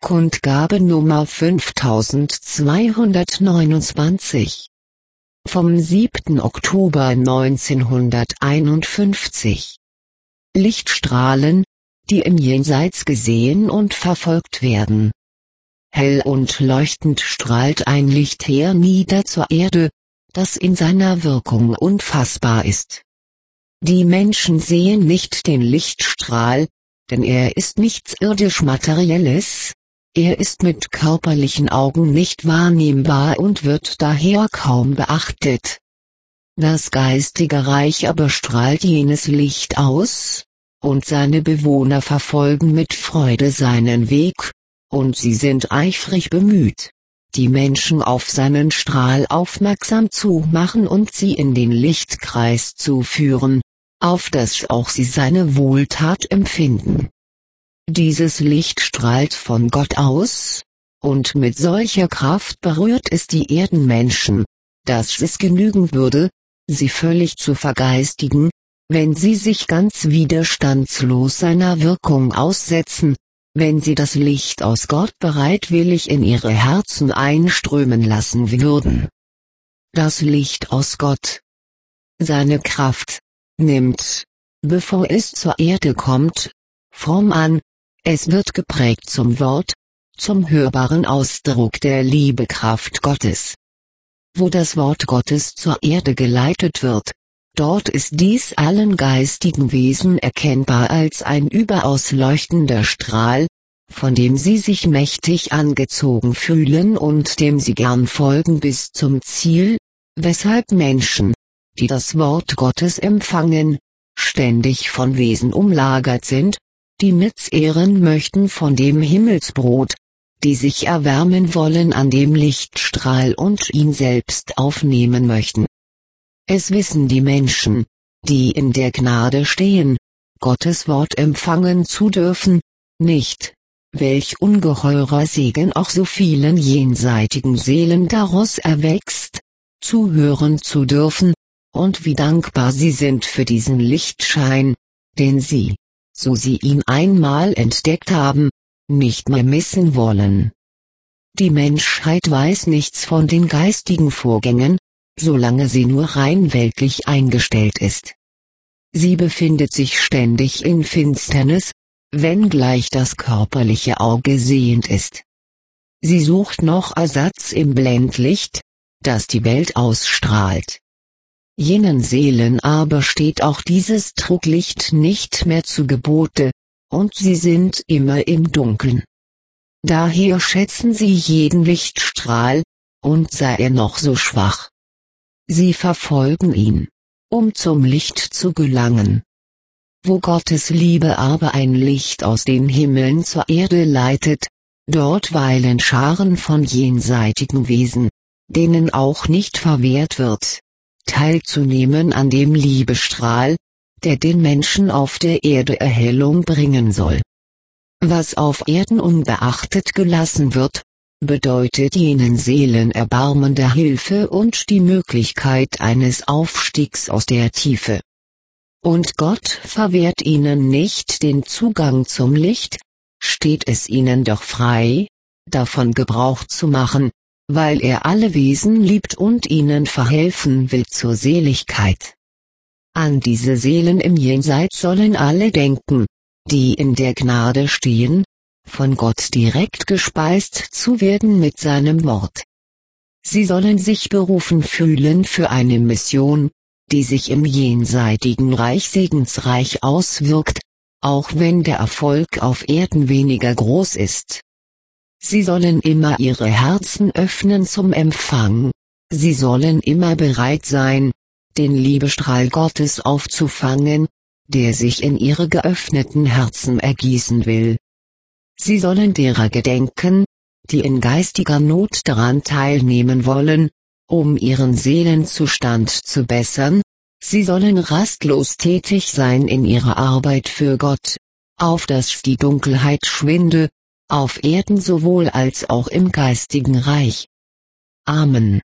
Kundgabe Nummer 5229. Vom 7. Oktober 1951. Lichtstrahlen, die im Jenseits gesehen und verfolgt werden. Hell und leuchtend strahlt ein Licht hernieder zur Erde, das in seiner Wirkung unfassbar ist. Die Menschen sehen nicht den Lichtstrahl, denn er ist nichts irdisch-materielles, er ist mit körperlichen Augen nicht wahrnehmbar und wird daher kaum beachtet. Das geistige Reich aber strahlt jenes Licht aus, und seine Bewohner verfolgen mit Freude seinen Weg, und sie sind eifrig bemüht, die Menschen auf seinen Strahl aufmerksam zu machen und sie in den Lichtkreis zu führen, auf dass auch sie seine Wohltat empfinden. Dieses Licht strahlt von Gott aus, und mit solcher Kraft berührt es die Erdenmenschen, dass es genügen würde, sie völlig zu vergeistigen, wenn sie sich ganz widerstandslos seiner Wirkung aussetzen, wenn sie das Licht aus Gott bereitwillig in ihre Herzen einströmen lassen würden. Das Licht aus Gott, seine Kraft, nimmt, bevor es zur Erde kommt, Form an, es wird geprägt zum Wort, zum hörbaren Ausdruck der Liebekraft Gottes. Wo das Wort Gottes zur Erde geleitet wird, dort ist dies allen geistigen Wesen erkennbar als ein überaus leuchtender Strahl, von dem sie sich mächtig angezogen fühlen und dem sie gern folgen bis zum Ziel, weshalb Menschen, die das Wort Gottes empfangen, ständig von Wesen umlagert sind, die mitzehren möchten von dem Himmelsbrot, die sich erwärmen wollen an dem Lichtstrahl und ihn selbst aufnehmen möchten. Es wissen die Menschen, die in der Gnade stehen, Gottes Wort empfangen zu dürfen, nicht, welch ungeheurer Segen auch so vielen jenseitigen Seelen daraus erwächst, zuhören zu dürfen, und wie dankbar sie sind für diesen Lichtschein, den sie, so sie ihn einmal entdeckt haben, nicht mehr missen wollen. Die Menschheit weiß nichts von den geistigen Vorgängen, solange sie nur rein weltlich eingestellt ist. Sie befindet sich ständig in Finsternis, wenngleich das körperliche Auge sehend ist. Sie sucht noch Ersatz im Blendlicht, das die Welt ausstrahlt. Jenen Seelen aber steht auch dieses Truglicht nicht mehr zu Gebote, und sie sind immer im Dunkeln. Daher schätzen sie jeden Lichtstrahl, und sei er noch so schwach. Sie verfolgen ihn, um zum Licht zu gelangen. Wo Gottes Liebe aber ein Licht aus den Himmeln zur Erde leitet, dort weilen Scharen von jenseitigen Wesen, denen auch nicht verwehrt wird, teilzunehmen an dem Liebestrahl, der den Menschen auf der Erde Erhellung bringen soll. Was auf Erden unbeachtet gelassen wird, bedeutet jenen Seelen erbarmende Hilfe und die Möglichkeit eines Aufstiegs aus der Tiefe. Und Gott verwehrt ihnen nicht den Zugang zum Licht, steht es ihnen doch frei, davon Gebrauch zu machen, weil er alle Wesen liebt und ihnen verhelfen will zur Seligkeit. An diese Seelen im Jenseits sollen alle denken, die in der Gnade stehen, von Gott direkt gespeist zu werden mit seinem Wort. Sie sollen sich berufen fühlen für eine Mission, die sich im jenseitigen Reich segensreich auswirkt, auch wenn der Erfolg auf Erden weniger groß ist. Sie sollen immer ihre Herzen öffnen zum Empfang, sie sollen immer bereit sein, den Liebestrahl Gottes aufzufangen, der sich in ihre geöffneten Herzen ergießen will. Sie sollen derer gedenken, die in geistiger Not daran teilnehmen wollen, um ihren Seelenzustand zu bessern, sie sollen rastlos tätig sein in ihrer Arbeit für Gott, auf dass die Dunkelheit schwinde, auf Erden sowohl als auch im geistigen Reich. Amen.